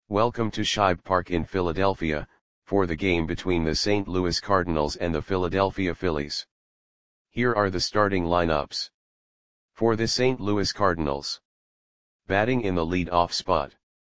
Welcome to Shibe Park in Philadelphia, for the game between the St. Louis Cardinals and the Philadelphia Phillies. Here are the starting lineups. For the St. Louis Cardinals. Batting in the lead-off spot.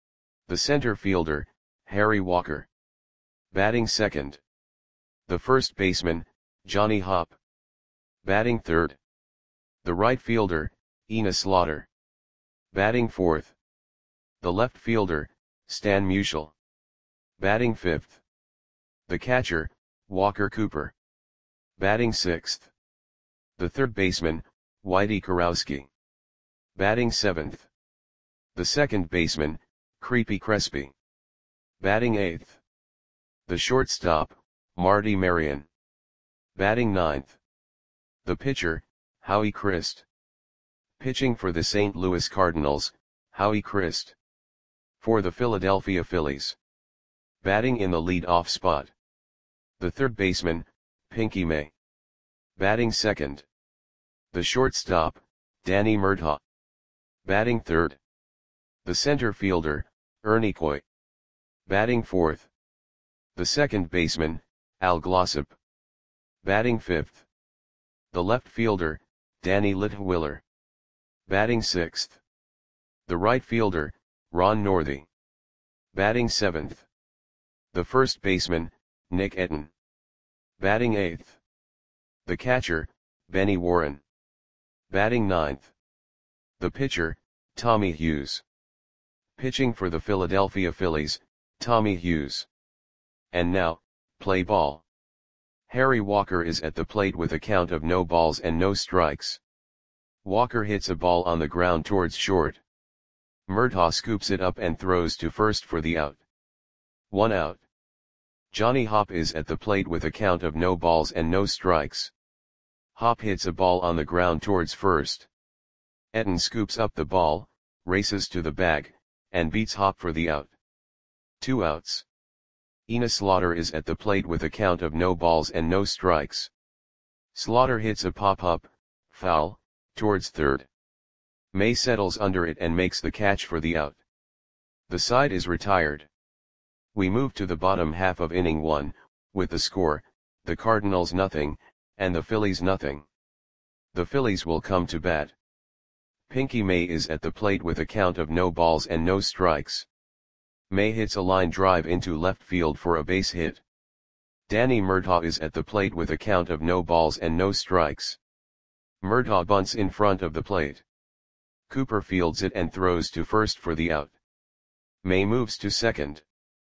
The center fielder, Harry Walker. Batting second. The first baseman, Johnny Hopp. Batting third. The right fielder, Enos Slaughter. Batting fourth. The left fielder, Stan Musial. Batting fifth. The catcher, Walker Cooper. Batting sixth. The third baseman, Whitey Kurowski. Batting seventh. The second baseman, Creepy Crespi. Batting eighth. The shortstop, Marty Marion. Batting ninth. The pitcher, Howie Christ. Pitching for the St. Louis Cardinals, Howie Christ. For the Philadelphia Phillies. Batting in the lead-off spot. The third baseman, Pinky May. Batting second. The shortstop, Danny Murtaugh. Batting third. The center fielder, Ernie Coy. Batting fourth. The second baseman, Al Glossop. Batting fifth. The left fielder, Danny Litwiller. Batting sixth. The right fielder, Ron Northey. Batting seventh. The first baseman, Nick Etten. Batting eighth. The catcher, Benny Warren. Batting ninth. The pitcher, Tommy Hughes. Pitching for the Philadelphia Phillies, Tommy Hughes. And now, play ball. Harry Walker is at the plate with a count of no balls and no strikes. Walker hits a ball on the ground towards short. Murtaugh scoops it up and throws to first for the out. 1 out. Johnny Hopp is at the plate with a count of no balls and no strikes. Hopp hits a ball on the ground towards first. Etten scoops up the ball, races to the bag, and beats Hopp for the out. 2 outs. Enos Slaughter is at the plate with a count of no balls and no strikes. Slaughter hits a pop-up, foul, towards third. May settles under it and makes the catch for the out. The side is retired. We move to the bottom half of inning 1, with the score, the Cardinals nothing, and the Phillies nothing. The Phillies will come to bat. Pinky May is at the plate with a count of no balls and no strikes. May hits a line drive into left field for a base hit. Danny Murtaugh is at the plate with a count of no balls and no strikes. Murtaugh bunts in front of the plate. Cooper fields it and throws to first for the out. May moves to second.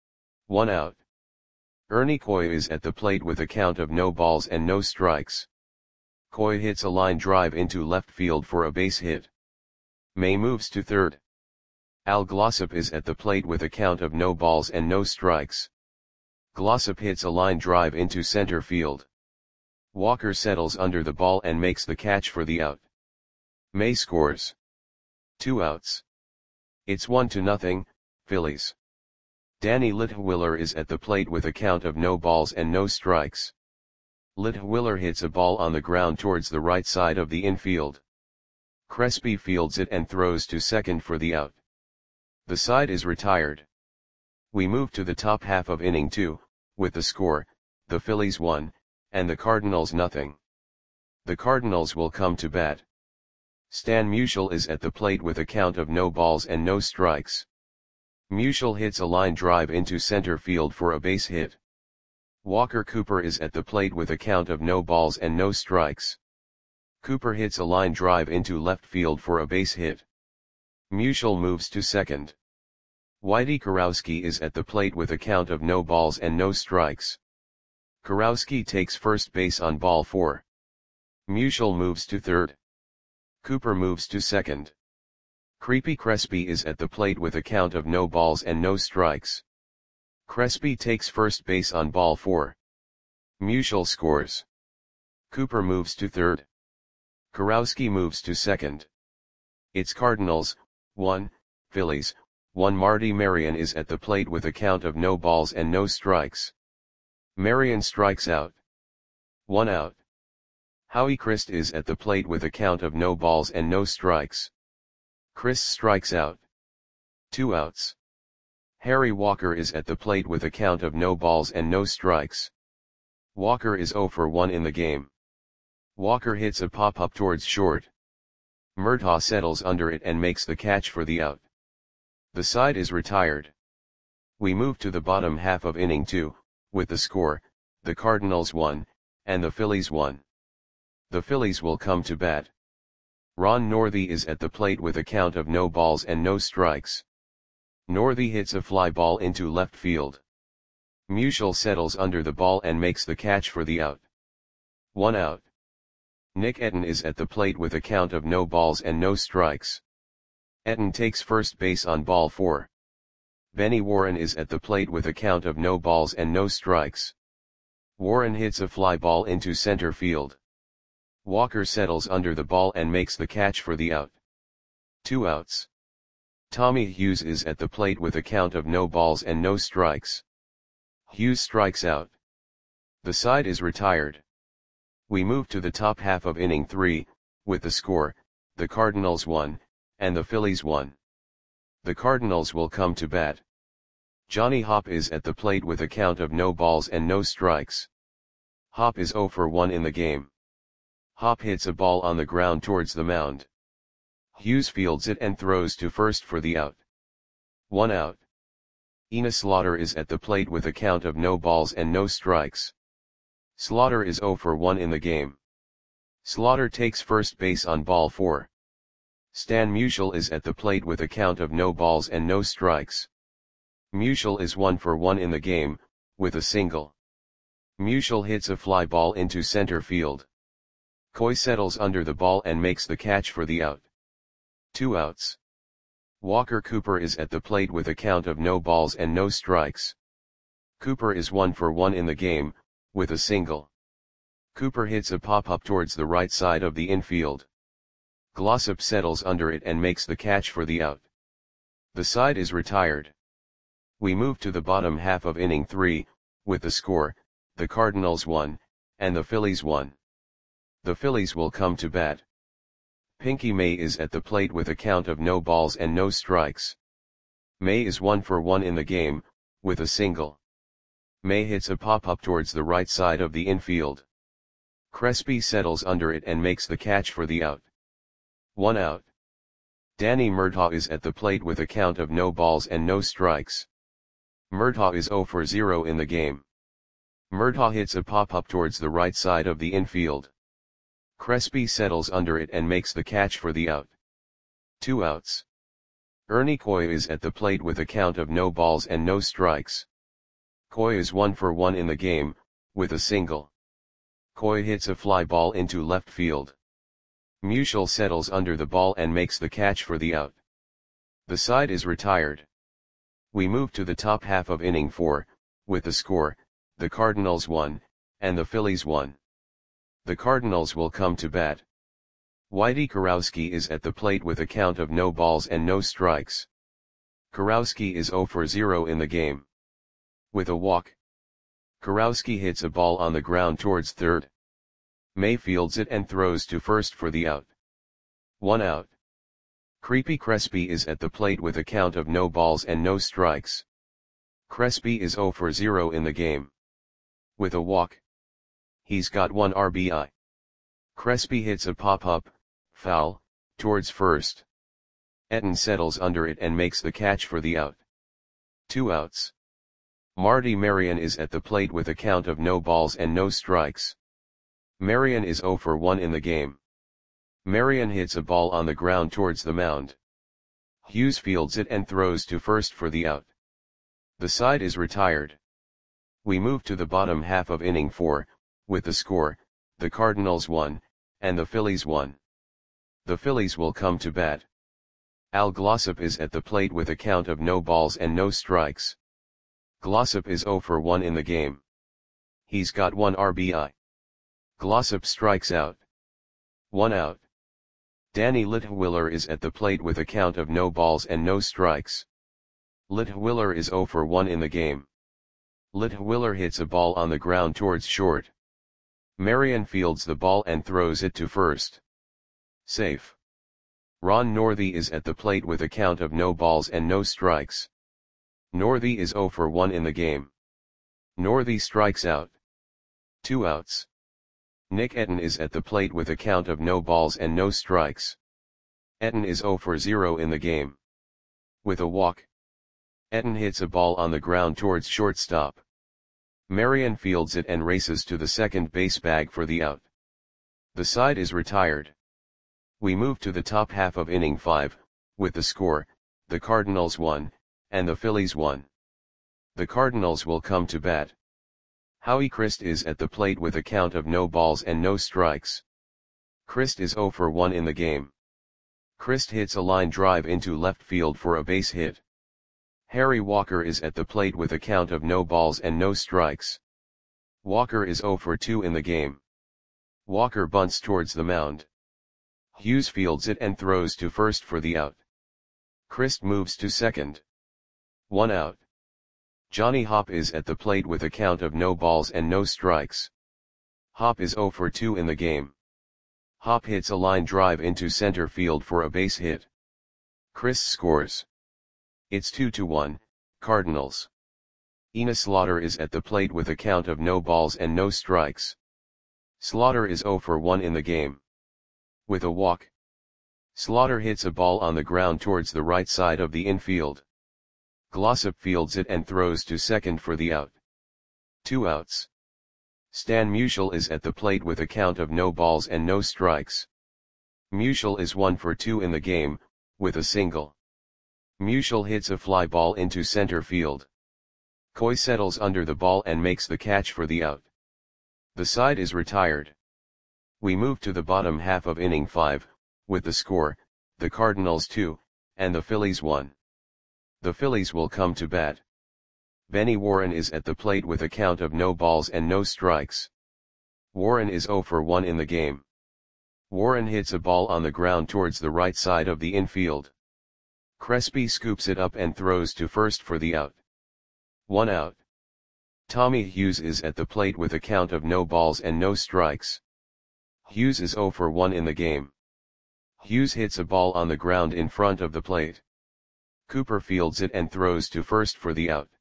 1 out. Ernie Coy is at the plate with a count of no balls and no strikes. Coy hits a line drive into left field for a base hit. May moves to third. Al Glossop is at the plate with a count of no balls and no strikes. Glossop hits a line drive into center field. Walker settles under the ball and makes the catch for the out. May scores. 2 outs. It's 1-0, Phillies. Danny Litwiller is at the plate with a count of no balls and no strikes. Litwiller hits a ball on the ground towards the right side of the infield. Crespi fields it and throws to second for the out. The side is retired. We move to the top half of inning 2, with the score, the Phillies 1, and the Cardinals nothing. The Cardinals will come to bat. Stan Musial is at the plate with a count of no balls and no strikes. Musial hits a line drive into center field for a base hit. Walker Cooper is at the plate with a count of no balls and no strikes. Cooper hits a line drive into left field for a base hit. Musial moves to second. Whitey Kurowski is at the plate with a count of no balls and no strikes. Kurowski takes first base on ball 4. Musial moves to third. Cooper moves to second. Creepy Crespi is at the plate with a count of no balls and no strikes. Crespi takes first base on ball 4. Musial scores. Cooper moves to third. Kurowski moves to second. It's Cardinals, 1, Phillies, 1. Marty Marion is at the plate with a count of no balls and no strikes. Marion strikes out. 1 out. Howie Christ is at the plate with a count of no balls and no strikes. Christ strikes out. 2 outs. Harry Walker is at the plate with a count of no balls and no strikes. Walker is 0 for 1 in the game. Walker hits a pop-up towards short. Murtaugh settles under it and makes the catch for the out. The side is retired. We move to the bottom half of inning 2, with the score, the Cardinals 1, and the Phillies 1. The Phillies will come to bat. Ron Northey is at the plate with a count of no balls and no strikes. Northey hits a fly ball into left field. Musial settles under the ball and makes the catch for the out. 1 out. Nick Etten is at the plate with a count of no balls and no strikes. Etten takes first base on ball 4. Benny Warren is at the plate with a count of no balls and no strikes. Warren hits a fly ball into center field. Walker settles under the ball and makes the catch for the out. 2 outs. Tommy Hughes is at the plate with a count of no balls and no strikes. Hughes strikes out. The side is retired. We move to the top half of inning 3, with the score, the Cardinals 1, and the Phillies 1. The Cardinals will come to bat. Johnny Hopp is at the plate with a count of no balls and no strikes. Hopp is 0 for 1 in the game. Hopp hits a ball on the ground towards the mound. Hughes fields it and throws to first for the out. 1 out. Enos Slaughter is at the plate with a count of no balls and no strikes. Slaughter is 0 for 1 in the game. Slaughter takes first base on ball 4. Stan Musial is at the plate with a count of no balls and no strikes. Musial is 1 for 1 in the game, with a single. Musial hits a fly ball into center field. Coy settles under the ball and makes the catch for the out. 2 outs. Walker Cooper is at the plate with a count of no balls and no strikes. Cooper is 1 for 1 in the game, with a single. Cooper hits a pop-up towards the right side of the infield. Glossop settles under it and makes the catch for the out. The side is retired. We move to the bottom half of inning 3, with the score, the Cardinals 1, and the Phillies 1. The Phillies will come to bat. Pinky May is at the plate with a count of no balls and no strikes. May is 1 for 1 in the game, with a single. May hits a pop-up towards the right side of the infield. Crespi settles under it and makes the catch for the out. 1 out. Danny Murtaugh is at the plate with a count of no balls and no strikes. Murtaugh is 0 for 0 in the game. Murtaugh hits a pop-up towards the right side of the infield. Crespi settles under it and makes the catch for the out. 2 outs. Ernie Coy is at the plate with a count of no balls and no strikes. Coy is 1 for 1 in the game, with a single. Coy hits a fly ball into left field. Musial settles under the ball and makes the catch for the out. The side is retired. We move to the top half of inning 4, with the score, the Cardinals 1, and the Phillies 1. The Cardinals will come to bat. Whitey Kurowski is at the plate with a count of no balls and no strikes. Kurowski is 0 for 0 in the game. With a walk. Kurowski hits a ball on the ground towards third. May fields it and throws to first for the out. 1 out. Creepy Crespi is at the plate with a count of no balls and no strikes. Crespi is 0 for 0 in the game. With a walk. He's got 1 RBI. Crespi hits a pop-up, foul, towards first. Etten settles under it and makes the catch for the out. 2 outs. Marty Marion is at the plate with a count of no balls and no strikes. Marion is 0 for 1 in the game. Marion hits a ball on the ground towards the mound. Hughes fields it and throws to first for the out. The side is retired. We move to the bottom half of inning 4, with the score, the Cardinals 1, and the Phillies 1. The Phillies will come to bat. Al Glossop is at the plate with a count of no balls and no strikes. Glossop is 0 for 1 in the game. He's got 1 RBI. Glossop strikes out. 1 out. Danny Litwiller is at the plate with a count of no balls and no strikes. Litwiller is 0 for 1 in the game. Litwiller hits a ball on the ground towards short. Marion fields the ball and throws it to first. Safe. Ron Northey is at the plate with a count of no balls and no strikes. Northey is 0 for 1 in the game. Northey strikes out. 2 outs. Nick Etten is at the plate with a count of no balls and no strikes. Etten is 0 for 0 in the game. With a walk. Etten hits a ball on the ground towards shortstop. Marion fields it and races to the second base bag for the out. The side is retired. We move to the top half of inning 5, with the score, the Cardinals 1, and the Phillies 1. The Cardinals will come to bat. Howie Christ is at the plate with a count of no balls and no strikes. Christ is 0 for 1 in the game. Christ hits a line drive into left field for a base hit. Harry Walker is at the plate with a count of no balls and no strikes. Walker is 0 for 2 in the game. Walker bunts towards the mound. Hughes fields it and throws to first for the out. Christ moves to second. 1 out. Johnny Hopp is at the plate with a count of no balls and no strikes. Hopp is 0 for 2 in the game. Hopp hits a line drive into center field for a base hit. Christ scores. It's 2-1, Cardinals. Enos Slaughter is at the plate with a count of no balls and no strikes. Slaughter is 0 for 1 in the game. With a walk. Slaughter hits a ball on the ground towards the right side of the infield. Glossop fields it and throws to second for the out. 2 outs. Stan Musial is at the plate with a count of no balls and no strikes. Musial is 1 for 2 in the game, with a single. Musial hits a fly ball into center field. Coy settles under the ball and makes the catch for the out. The side is retired. We move to the bottom half of inning 5, with the score, the Cardinals 2, and the Phillies 1. The Phillies will come to bat. Benny Warren is at the plate with a count of no balls and no strikes. Warren is 0 for 1 in the game. Warren hits a ball on the ground towards the right side of the infield. Crespi scoops it up and throws to first for the out. 1 out. Tommy Hughes is at the plate with a count of no balls and no strikes. Hughes is 0 for 1 in the game. Hughes hits a ball on the ground in front of the plate. Cooper fields it and throws to first for the out.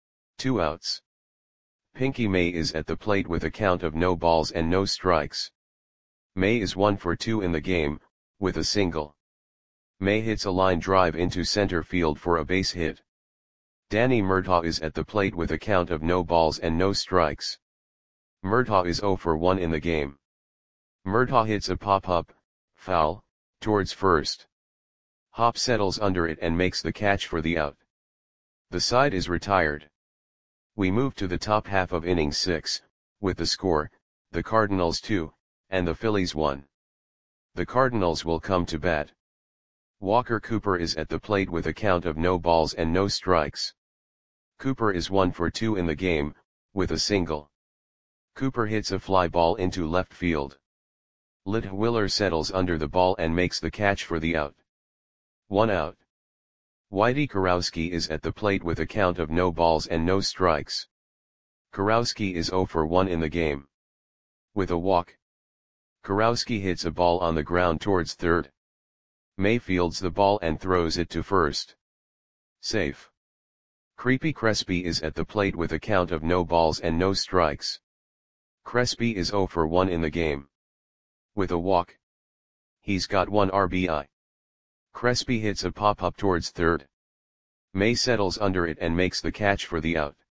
2 outs. Pinky May is at the plate with a count of no balls and no strikes. May is 1 for 2 in the game, with a single. May hits a line drive into center field for a base hit. Danny Murtaugh is at the plate with a count of no balls and no strikes. Murtaugh is 0 for 1 in the game. Murtaugh hits a pop-up, foul, towards first. Hopp settles under it and makes the catch for the out. The side is retired. We move to the top half of inning 6, with the score, the Cardinals 2, and the Phillies 1. The Cardinals will come to bat. Walker Cooper is at the plate with a count of no balls and no strikes. Cooper is 1 for 2 in the game, with a single. Cooper hits a fly ball into left field. Litwiller settles under the ball and makes the catch for the out. 1 out. Whitey Kurowski is at the plate with a count of no balls and no strikes. Kurowski is 0 for 1 in the game. With a walk. Kurowski hits a ball on the ground towards third. May fields the ball and throws it to first. Safe. Creepy Crespi is at the plate with a count of no balls and no strikes. Crespi is 0 for 1 in the game. With a walk. He's got 1 RBI. Crespi hits a pop-up towards third. May settles under it and makes the catch for the out.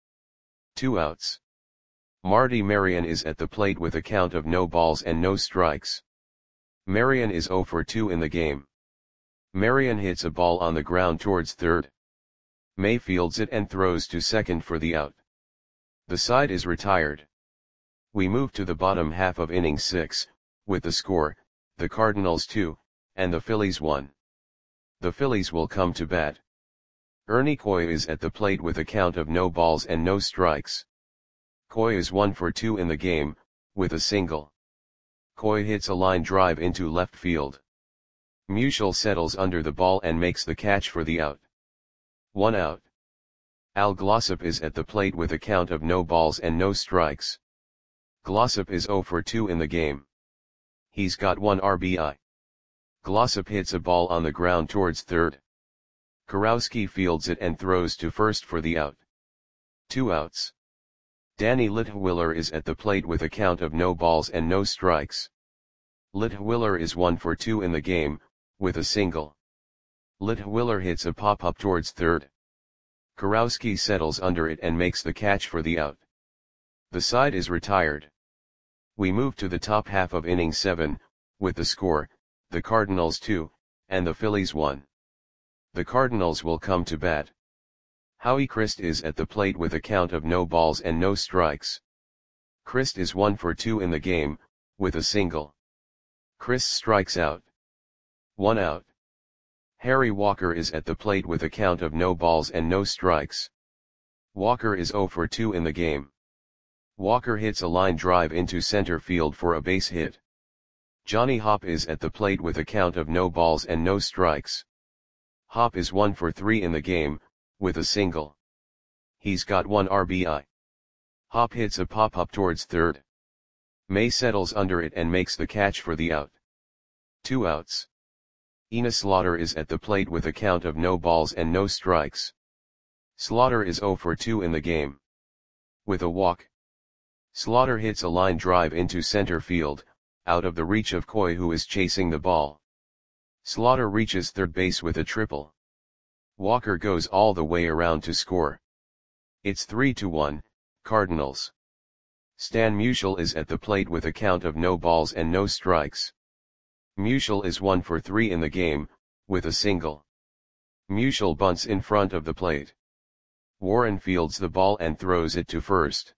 2 outs. Marty Marion is at the plate with a count of no balls and no strikes. Marion is 0 for 2 in the game. Marion hits a ball on the ground towards third. May fields it and throws to second for the out. The side is retired. We move to the bottom half of inning 6, with the score, the Cardinals 2, and the Phillies 1. The Phillies will come to bat. Ernie Coy is at the plate with a count of no balls and no strikes. Coy is 1 for 2 in the game, with a single. Coy hits a line drive into left field. Musial settles under the ball and makes the catch for the out. 1 out. Al Glossop is at the plate with a count of no balls and no strikes. Glossop is 0 for 2 in the game. He's got 1 RBI. Glossop hits a ball on the ground towards third. Kurowski fields it and throws to first for the out. 2 outs. Danny Litwiller is at the plate with a count of no balls and no strikes. Litwiller is 1 for 2 in the game, with a single. Litwiller hits a pop-up towards third. Kurowski settles under it and makes the catch for the out. The side is retired. We move to the top half of inning 7, with the score, the Cardinals 2, and the Phillies 1. The Cardinals will come to bat. Howie Christ is at the plate with a count of no balls and no strikes. Christ is 1 for 2 in the game, with a single. Christ strikes out. 1 out. Harry Walker is at the plate with a count of no balls and no strikes. Walker is 0 for 2 in the game. Walker hits a line drive into center field for a base hit. Johnny Hopp is at the plate with a count of no balls and no strikes. Hopp is 1 for 3 in the game, with a single. He's got 1 RBI. Hopp hits a pop-up towards third. May settles under it and makes the catch for the out. 2 outs. Enos Slaughter is at the plate with a count of no balls and no strikes. Slaughter is 0 for 2 in the game. With a walk. Slaughter hits a line drive into center field, out of the reach of Coy, who is chasing the ball. Slaughter reaches third base with a triple. Walker goes all the way around to score. It's 3-1, Cardinals. Stan Musial is at the plate with a count of no balls and no strikes. Musial is 1 for 3 in the game, with a single. Musial bunts in front of the plate. Warren fields the ball and throws it to first.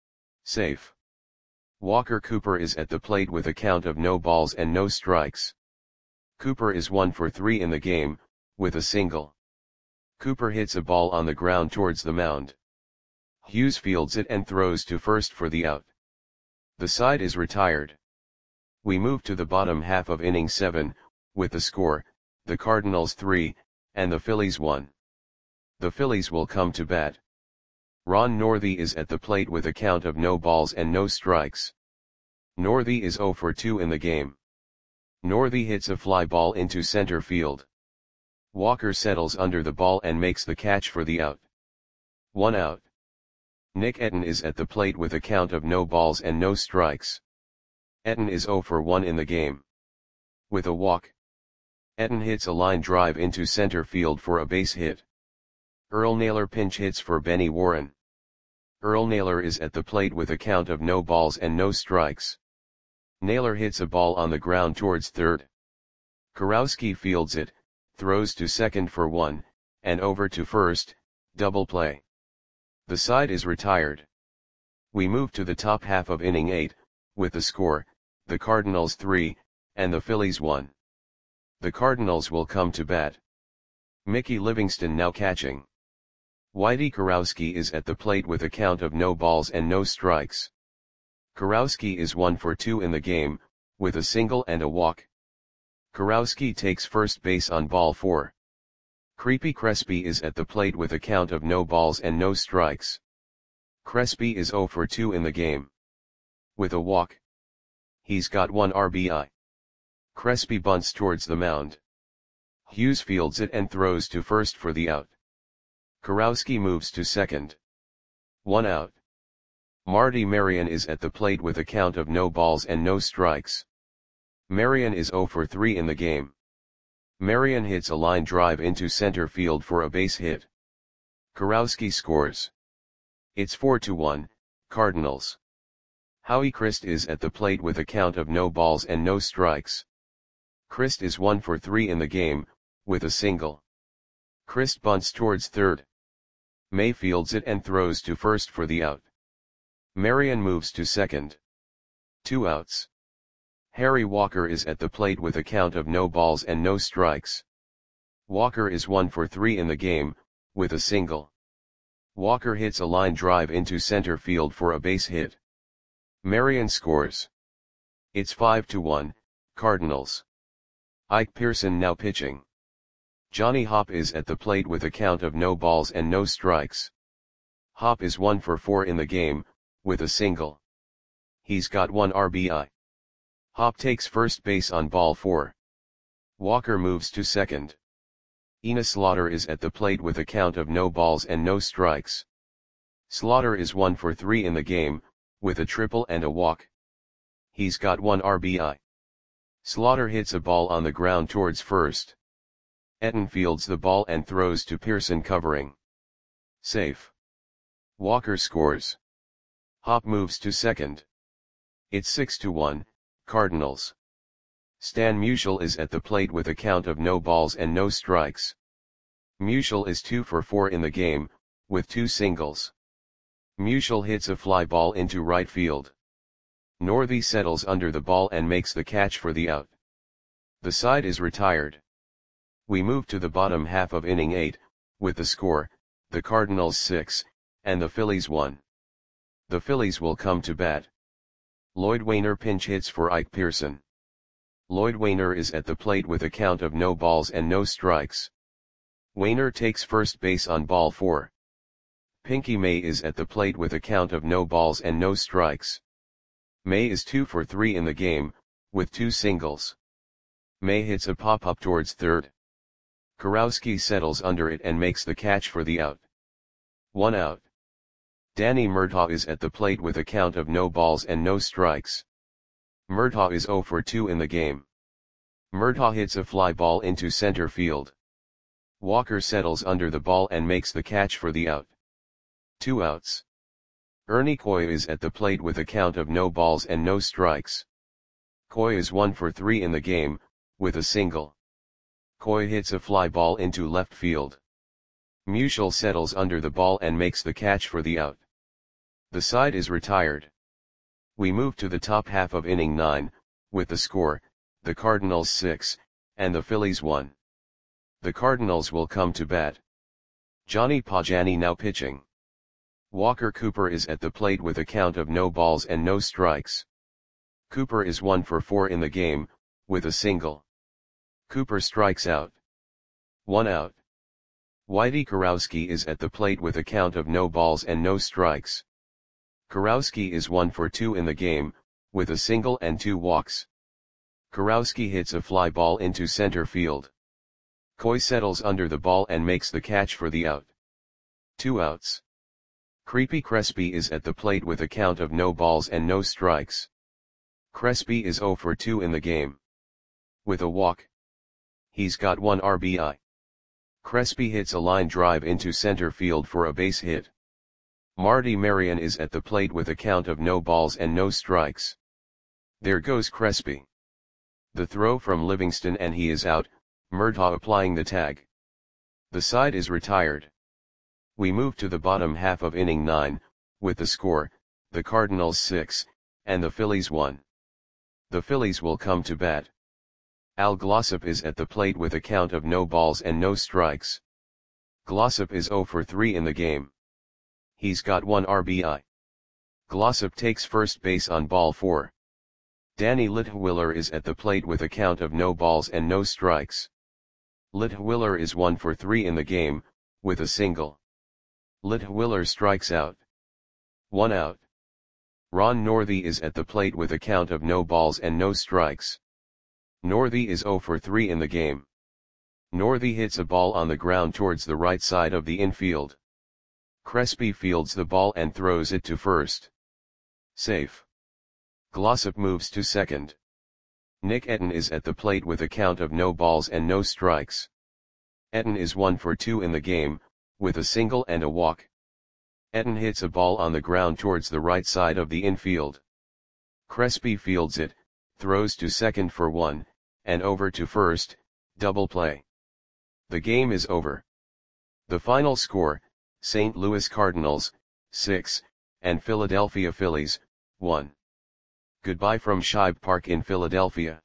Safe. Walker Cooper is at the plate with a count of no balls and no strikes. Cooper is 1 for 3 in the game, with a single. Cooper hits a ball on the ground towards the mound. Hughes fields it and throws to first for the out. The side is retired. We move to the bottom half of inning 7, with the score, the Cardinals 3, and the Phillies 1. The Phillies will come to bat. Ron Northey is at the plate with a count of no balls and no strikes. Northey is 0 for 2 in the game. Northey hits a fly ball into center field. Walker settles under the ball and makes the catch for the out. 1 out. Nick Etten is at the plate with a count of no balls and no strikes. Etten is 0 for 1 in the game. With a walk. Etten hits a line drive into center field for a base hit. Earl Naylor pinch hits for Benny Warren. Earl Naylor is at the plate with a count of no balls and no strikes. Naylor hits a ball on the ground towards third. Kurowski fields it, throws to second for 1, and over to first, double play. The side is retired. We move to the top half of inning 8, with the score, the Cardinals 3, and the Phillies 1. The Cardinals will come to bat. Mickey Livingston now catching. Whitey Kurowski is at the plate with a count of no balls and no strikes. Kurowski is 1 for 2 in the game, with a single and a walk. Kurowski takes first base on ball 4. Creepy Crespi is at the plate with a count of no balls and no strikes. Crespi is 0 for 2 in the game. With a walk. He's got 1 RBI. Crespi bunts towards the mound. Hughes fields it and throws to first for the out. Kurowski moves to second. 1 out. Marty Marion is at the plate with a count of no balls and no strikes. Marion is 0 for 3 in the game. Marion hits a line drive into center field for a base hit. Kurowski scores. It's 4-1, Cardinals. Howie Christ is at the plate with a count of no balls and no strikes. Christ is 1 for 3 in the game, with a single. Christ bunts towards third. May fields it and throws to first for the out. Marion moves to second. 2 outs. Harry Walker is at the plate with a count of no balls and no strikes. Walker is 1 for 3 in the game, with a single. Walker hits a line drive into center field for a base hit. Marion scores. It's 5-1, Cardinals. Ike Pearson now pitching. Johnny Hopp is at the plate with a count of no balls and no strikes. Hopp is 1 for 4 in the game, with a single. He's got 1 RBI. Hopp takes first base on ball 4. Walker moves to second. Enos Slaughter is at the plate with a count of no balls and no strikes. Slaughter is 1 for 3 in the game, with a triple and a walk. He's got 1 RBI. Slaughter hits a ball on the ground towards first. Etten fields the ball and throws to Pearson covering. Safe. Walker scores. Hop moves to second. It's 6-1, Cardinals. Stan Musial is at the plate with a count of no balls and no strikes. Musial is 2 for 4 in the game, with 2 singles. Musial hits a fly ball into right field. Northey settles under the ball and makes the catch for the out. The side is retired. We move to the bottom half of inning 8, with the score, the Cardinals 6, and the Phillies 1. The Phillies will come to bat. Lloyd Wainer pinch hits for Ike Pearson. Lloyd Wainer is at the plate with a count of no balls and no strikes. Wainer takes first base on ball 4. Pinky May is at the plate with a count of no balls and no strikes. May is 2 for 3 in the game, with 2 singles. May hits a pop-up towards third. Kurowski settles under it and makes the catch for the out. 1 out. Danny Murtaugh is at the plate with a count of no balls and no strikes. Murtaugh is 0 for 2 in the game. Murtaugh hits a fly ball into center field. Walker settles under the ball and makes the catch for the out. 2 outs. Ernie Coy is at the plate with a count of no balls and no strikes. Coy is 1 for 3 in the game, with a single. Coy hits a fly ball into left field. Musial settles under the ball and makes the catch for the out. The side is retired. We move to the top half of inning 9, with the score, the Cardinals 6, and the Phillies 1. The Cardinals will come to bat. Johnny Pagani now pitching. Walker Cooper is at the plate with a count of no balls and no strikes. Cooper is 1 for 4 in the game, with a single. Cooper strikes out. 1 out. Whitey Kurowski is at the plate with a count of no balls and no strikes. Kurowski is 1 for 2 in the game, with a single and 2 walks. Kurowski hits a fly ball into center field. Coy settles under the ball and makes the catch for the out. 2 outs. Creepy Crespi is at the plate with a count of no balls and no strikes. Crespi is 0 for 2 in the game. With a walk. He's got 1 RBI. Crespi hits a line drive into center field for a base hit. Marty Marion is at the plate with a count of no balls and no strikes. There goes Crespi. The throw from Livingston and he is out, Murtaugh applying the tag. The side is retired. We move to the bottom half of inning 9, with the score, the Cardinals 6, and the Phillies 1. The Phillies will come to bat. Al Glossop is at the plate with a count of no balls and no strikes. Glossop is 0 for 3 in the game. He's got 1 RBI. Glossop takes first base on ball 4. Danny Litwiller is at the plate with a count of no balls and no strikes. Litwiller is 1 for 3 in the game, with a single. Litwiller strikes out. 1 out. Ron Northey is at the plate with a count of no balls and no strikes. Northey is 0 for 3 in the game. Northey hits a ball on the ground towards the right side of the infield. Crespi fields the ball and throws it to first. Safe. Glossop moves to second. Nick Etten is at the plate with a count of no balls and no strikes. Etten is 1 for 2 in the game, with a single and a walk. Etten hits a ball on the ground towards the right side of the infield. Crespi fields it, throws to second for 1, and over to first, double play. The game is over. The final score, St. Louis Cardinals, 6, and Philadelphia Phillies, 1. Goodbye from Shibe Park in Philadelphia.